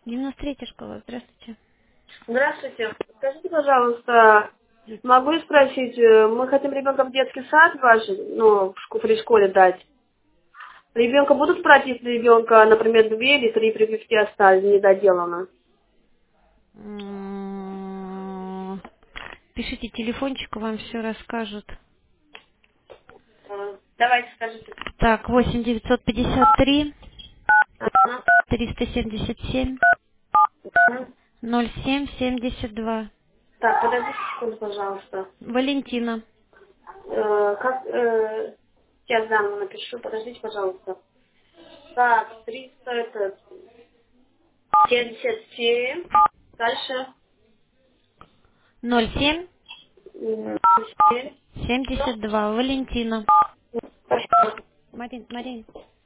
93-я школа, здравствуйте. Здравствуйте. Скажите, пожалуйста, могу я спросить, мы хотим ребенка в детский сад ваш, ну, при школе дать. Ребенка будут брать, если ребенка, например, 2 или 3 прививки остались недоделано? Пишите телефончик, вам все расскажут. Давайте скажите. Так, 8 953 Ага, 377 ага. 0772. Так, подождите секунду, пожалуйста. Валентина. Как, сейчас заново напишу, подождите, пожалуйста. Так, 377. Дальше. 07 7. 72. Валентина. Спасибо. Марин.